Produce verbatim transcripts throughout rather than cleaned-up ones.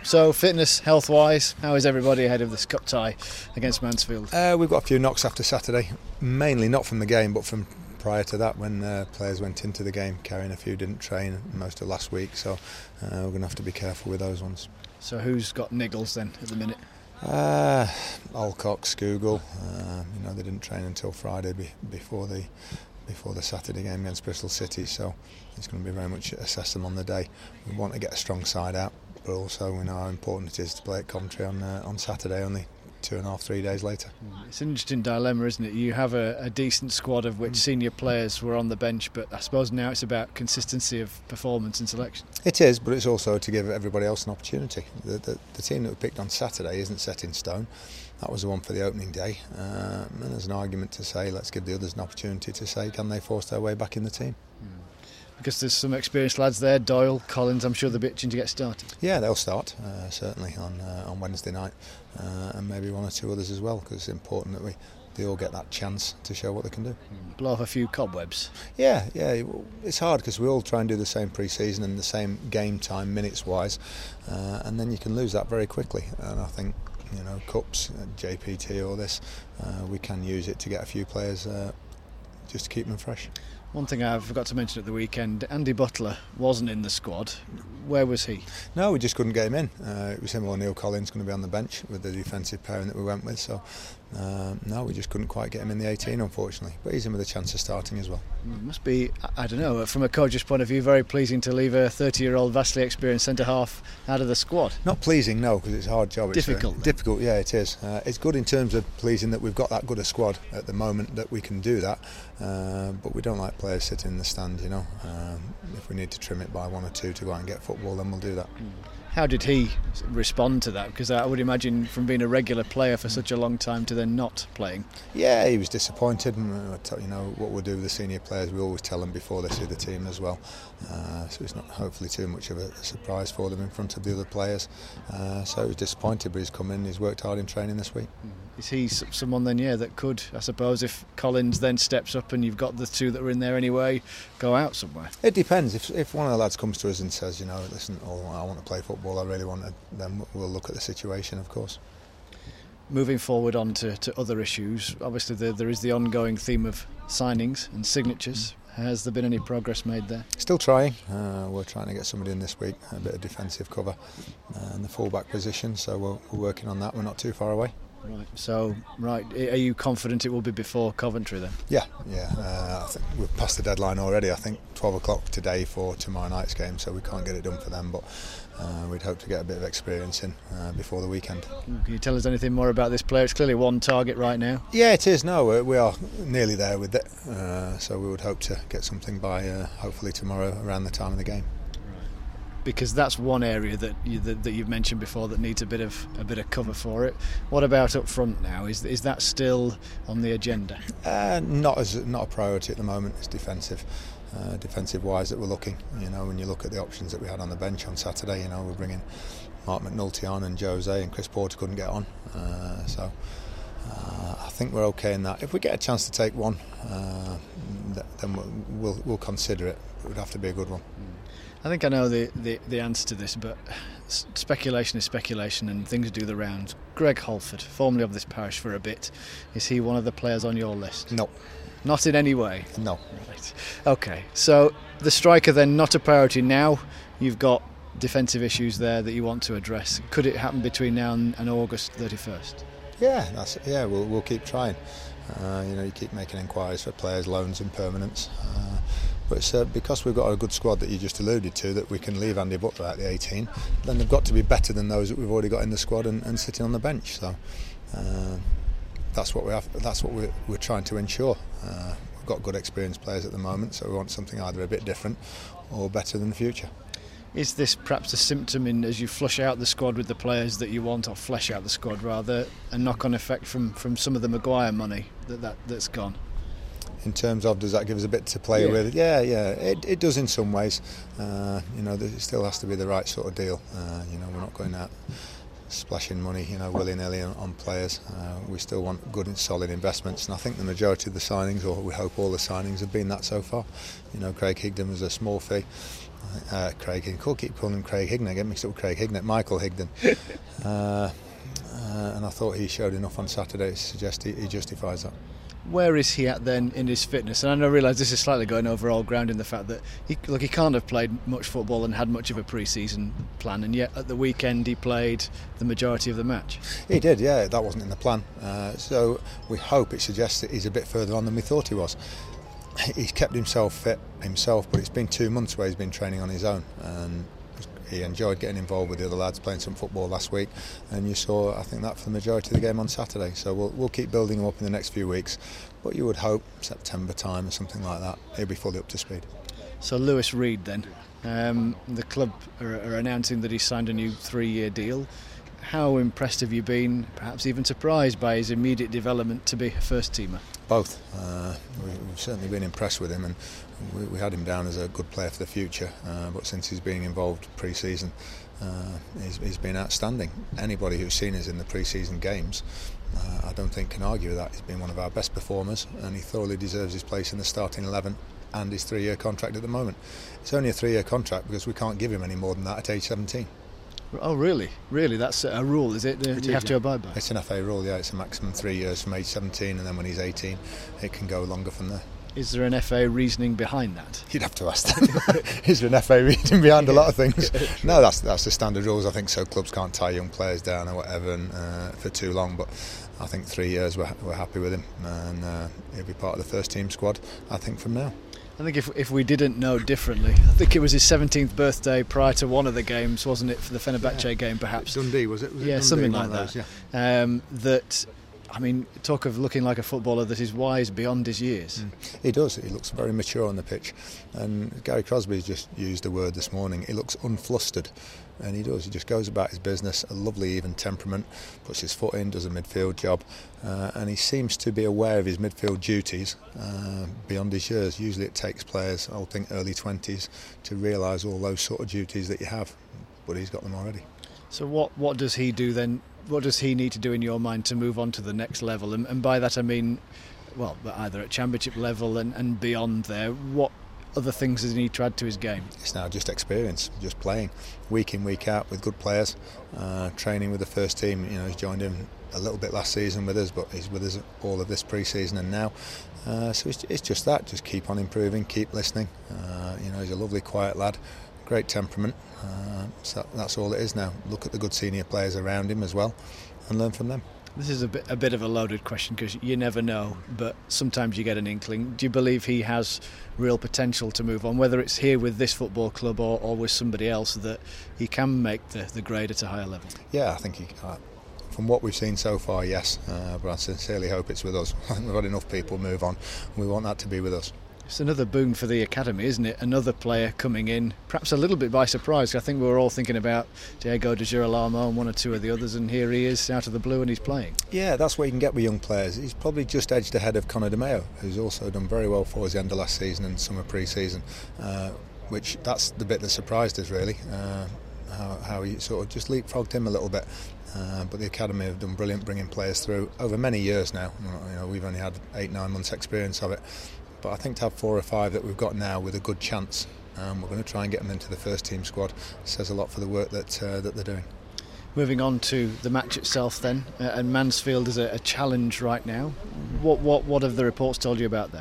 So fitness, health-wise, how is everybody ahead of this cup tie against Mansfield? Uh, we've got a few knocks after Saturday, mainly not from the game but from prior to that when uh, players went into the game carrying a few, didn't train most of last week, so uh, we're going to have to be careful with those ones. So who's got niggles then at the minute? Uh, Alcock, Scougal, uh, you know, they didn't train until Friday be, before the before the Saturday game against Bristol City, so it's going to be very much assess them on the day. We want to get a strong side out, but also we know how important it is to play at Coventry on uh, on Saturday, only two and a half, three days later. It's an interesting dilemma, isn't it? You have a, a decent squad of which senior players were on the bench, but I suppose now it's about consistency of performance and selection. It is, but it's also to give everybody else an opportunity. The, the, the team that we picked on Saturday isn't set in stone. That was the one for the opening day, um, and there's an argument to say let's give the others an opportunity to say can they force their way back in the team. Because there's some experienced lads there, Doyle, Collins, I'm sure they're itching to get started. Yeah, they'll start, uh, certainly on uh, on Wednesday night, uh, and maybe one or two others as well, because it's important that we they all get that chance to show what they can do. Blow off a few cobwebs. Yeah, yeah, it's hard because we all try and do the same pre-season and the same game time minutes-wise, uh, and then you can lose that very quickly, and I think, you know, cups, J P T, all this, uh, we can use it to get a few players uh, just to keep them fresh. One thing I forgot to mention at the weekend, Andy Butler wasn't in the squad. Where was he? No, we just couldn't get him in. Uh, it was him or Neil Collins going to be on the bench with the defensive pairing that we went with. So, uh, no, we just couldn't quite get him in the eighteen, unfortunately. But he's in with a chance of starting as well. It must be, I don't know, from a coach's point of view, very pleasing to leave a thirty-year-old, vastly experienced centre-half out of the squad. Not pleasing, no, because it's a hard job. Difficult. It's, uh, difficult, yeah, it is. Uh, it's good in terms of pleasing that we've got that good a squad at the moment that we can do that. Uh, but we don't like players sitting in the stand, you know. Um, if we need to trim it by one or two to go out and get football, then we'll do that. How did he respond to that? Because I would imagine from being a regular player for such a long time to then not playing. Yeah, he was disappointed, and you know what we'll do with the senior players, we always tell them before they see the team as well. Uh, so it's not hopefully too much of a surprise for them in front of the other players. Uh, so he was disappointed, but he's come in, he's worked hard in training this week. Is he someone then, yeah, that could, I suppose, if Collins then steps up and you've got the two that are in there anyway, go out somewhere? It depends. If if one of the lads comes to us and says, you know, listen, oh, I want to play football, I really want to, then we'll look at the situation, of course. Moving forward on to, to other issues, obviously there, there is the ongoing theme of signings and signatures. Has there been any progress made there? Still trying. Uh, we're trying to get somebody in this week, a bit of defensive cover uh, in the full-back position, so we're, we're working on that. We're not too far away. Right. So, right, are you confident it will be before Coventry then? Yeah, yeah. Uh, I think we've passed the deadline already. I think twelve o'clock today for tomorrow night's game, so we can't get it done for them. But uh, we'd hope to get a bit of experience in uh, before the weekend. Can you tell us anything more about this player? It's clearly one target right now. Yeah, it is. No, we are nearly there with it. Uh, so we would hope to get something by uh, hopefully tomorrow around the time of the game. Because that's one area that, you, that that you've mentioned before that needs a bit of a bit of cover for it. What about up front now? Is is that still on the agenda? Uh, not as not a priority at the moment. It's defensive, uh, defensive wise that we're looking. You know, when you look at the options that we had on the bench on Saturday, you know, we're bringing Mark McNulty on and Jose, and Chris Porter couldn't get on. Uh, so uh, I think we're okay in that. If we get a chance to take one, uh, then we'll, we'll we'll consider it. It would have to be a good one. I think I know the, the, the answer to this, but speculation is speculation and things do the rounds. Greg Holford, formerly of this parish for a bit, is he one of the players on your list? No. Not in any way? No. Right. OK, so the striker then not a priority now. You've got defensive issues there that you want to address. Could it happen between now and, and August thirty-first? Yeah, that's it. Yeah, we'll, we'll keep trying. Uh, you know, you keep making inquiries for players, loans and permanents. Uh, But it's, uh, because we've got a good squad that you just alluded to, that we can leave Andy Butler at the eighteen, then they've got to be better than those that we've already got in the squad and, and sitting on the bench. So uh, that's what we have. That's what we're, we're trying to ensure. Uh, we've got good experienced players at the moment, so we want something either a bit different or better than the future. Is this perhaps a symptom in, as you flush out the squad with the players that you want, or flesh out the squad rather, a knock-on effect from, from some of the Maguire money that, that that's gone? In terms of, does that give us a bit to play yeah. with? Yeah, yeah, it, it does in some ways. Uh, you know, it still has to be the right sort of deal. Uh, you know, we're not going out splashing money, you know, willy-nilly on, on players. Uh, we still want good and solid investments, and I think the majority of the signings, or we hope all the signings, have been that so far. You know, Craig Higdon was a small fee. Uh, Craig Higden. Keep calling him Craig Higden. I get mixed up with Craig Higden. Michael Higden. uh, uh, and I thought he showed enough on Saturday to suggest he, he justifies that. Where is he at then in his fitness? And I realise this is slightly going over old ground in the fact that he, look, he can't have played much football and had much of a pre-season plan, and yet at the weekend he played the majority of the match. He did, yeah. That wasn't in the plan. Uh, so we hope it suggests that he's a bit further on than we thought he was. He's kept himself fit himself, but it's been two months where he's been training on his own, and he enjoyed getting involved with the other lads, playing some football last week, and you saw, I think, that for the majority of the game on Saturday. So we'll, we'll keep building him up in the next few weeks, but you would hope September time or something like that he'll be fully up to speed. So Lewis Reed then, um, the club are, are announcing that he's signed a new three-year deal. How impressed have you been, perhaps even surprised by his immediate development to be a first teamer? Both. Uh, we, we've certainly been impressed with him, and we, we had him down as a good player for the future, uh, but since he's been involved pre-season, uh, he's, he's been outstanding. Anybody who's seen us in the pre-season games, uh, I don't think can argue with that. He's been one of our best performers, and he thoroughly deserves his place in the starting eleven and his three-year contract at the moment. It's only a three-year contract because we can't give him any more than that at age seventeen. Oh really? Really? That's a rule, is it? it you is, have to yeah. abide by? It's an F A rule, yeah. It's a maximum three years from age seventeen, and then when he's eighteen it can go longer from there. Is there an F A reasoning behind that? You'd have to ask them. Is there an F A reasoning behind a lot of things? No, that's that's the standard rules. I think so. Clubs can't tie young players down or whatever and, uh, for too long, but I think three years we're, we're happy with him, and uh, he'll be part of the first team squad, I think, from now. I think if if we didn't know differently, I think it was his seventeenth birthday prior to one of the games, wasn't it, for the Fenerbahce yeah. game perhaps? Dundee, was it? Was it yeah, Dundee, something like those, that. Yeah. Um, that, I mean, talk of looking like a footballer that is wise beyond his years. Mm. He does. He looks very mature on the pitch. And Gary Crosby's just used a word this morning. He looks unflustered. And he does. He just goes about his business, a lovely even temperament, puts his foot in, does a midfield job, uh, and he seems to be aware of his midfield duties uh, beyond his years. Usually it takes players, I would think early twenties, to realise all those sort of duties that you have, but he's got them already. So what, what does he do then? What does he need to do in your mind to move on to the next level? And, and by that I mean, well, either at championship level and, and beyond there, what other things does he need to add to his game? It's now just experience, just playing week in, week out with good players, uh, training with the first team. You know, he's joined in a little bit last season with us, but he's with us all of this pre-season and now. Uh, so it's, it's just that, just keep on improving, keep listening. Uh, you know, he's a lovely, quiet lad, great temperament. Uh, so that's all it is now. Look at the good senior players around him as well and learn from them. This is a bit, a bit of a loaded question because you never know, but sometimes you get an inkling. Do you believe he has real potential to move on, whether it's here with this football club or, or with somebody else, that he can make the, the grade at a higher level? Yeah, I think he uh, from what we've seen so far, yes, uh, but I sincerely hope it's with us. I think we've had enough people move on. We want that to be with us. It's another boon for the academy, isn't it? Another player coming in, perhaps a little bit by surprise. I think we were all thinking about Diego de Girolamo and one or two of the others, and here he is out of the blue and he's playing. Yeah, that's what you can get with young players. He's probably just edged ahead of Conor De Mayo, who's also done very well for us the end of last season and summer pre-season, uh, which that's the bit that surprised us really, uh, how, how he sort of just leapfrogged him a little bit. Uh, but the academy have done brilliant bringing players through over many years now. You know, we've only had eight, nine months experience of it. But I think to have four or five that we've got now with a good chance, um, we're going to try and get them into the first team squad. It says a lot for the work that uh, that they're doing. Moving on to the match itself then, uh, and Mansfield is a, a challenge right now. What what what have the reports told you about them?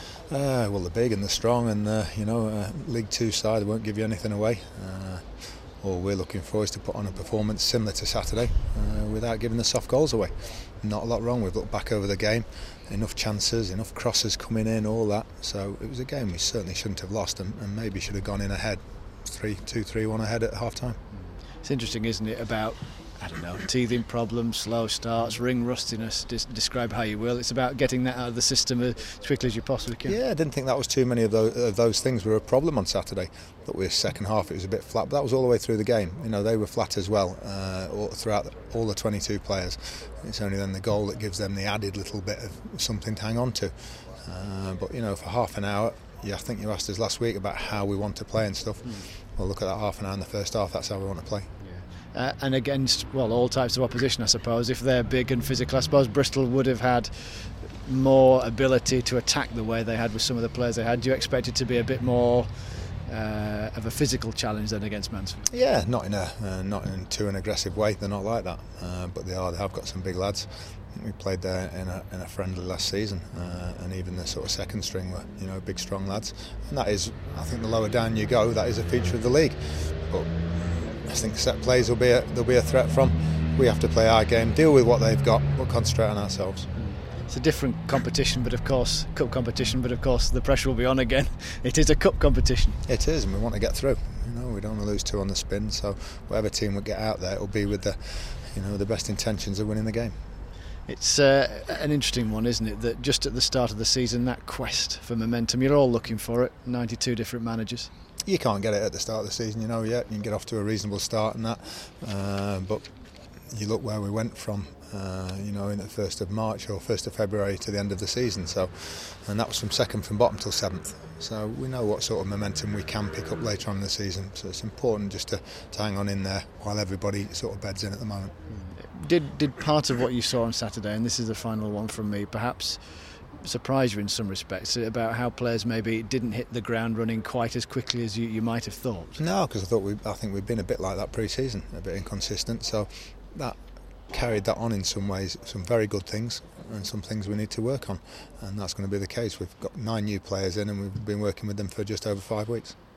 Uh, well, they're big and they're strong, and uh, you know, uh, League Two side, they won't give you anything away. Uh, all we're looking for is to put on a performance similar to Saturday uh, without giving the soft goals away. Not a lot wrong. We've looked back over the game, enough chances, enough crosses coming in, all that. So it was a game we certainly shouldn't have lost, and, and maybe should have gone in ahead, three, two, three, one ahead at half time. It's interesting, isn't it, about, I don't know, teething problems, slow starts, ring rustiness, dis- describe how you will. It's about getting that out of the system as quickly as you possibly can. Yeah, I didn't think that was too many of those, of those things were a problem on Saturday. But with the second half it was a bit flat, but that was all the way through the game. You know, they were flat as well uh, all, throughout the, all the twenty-two players. It's only then the goal that gives them the added little bit of something to hang on to. Uh, but, you know, for half an hour, yeah, I think you asked us last week about how we want to play and stuff. Mm. Well, look at that half an hour in the first half, that's how we want to play. Uh, and against, well, all types of opposition, I suppose. If they're big and physical, I suppose Bristol would have had more ability to attack the way they had with some of the players they had. Do you expect it to be a bit more uh, of a physical challenge than against Mansfield. Yeah, not in a uh, not in too an aggressive way. They're not like that, uh, but they are. They have got some big lads. We played there in a, in a friendly last season, uh, and even the sort of second string were, you know, big strong lads. And that is, I think, the lower down you go, that is a feature of the league. But I think set plays will be a, there'll be a threat from. We have to play our game, deal with what they've got, but concentrate on ourselves. It's a different competition, but of course, cup competition, but of course the pressure will be on again. It is a cup competition. It is, and we want to get through. You know, we don't want to lose two on the spin, so whatever team we get out there, it will be with the, you know, the best intentions of winning the game. It's uh, an interesting one, isn't it, that just at the start of the season, that quest for momentum, you're all looking for it, ninety-two different managers. You can't get it at the start of the season, you know, yet. You can get off to a reasonable start and that, uh, but you look where we went from, uh, you know, in the first of March or first of February to the end of the season, so, and that was from second from bottom till seventh. So we know what sort of momentum we can pick up later on in the season, so it's important just to, to hang on in there while everybody sort of beds in at the moment. Did did part of what you saw on Saturday, and this is the final one from me, perhaps surprise you in some respects about how players maybe didn't hit the ground running quite as quickly as you, you might have thought? No, because I thought we, I think we've been a bit like that pre-season, a bit inconsistent. So that carried that on in some ways. Some very good things and some things we need to work on, and that's going to be the case. We've got nine new players in, and we've been working with them for just over five weeks.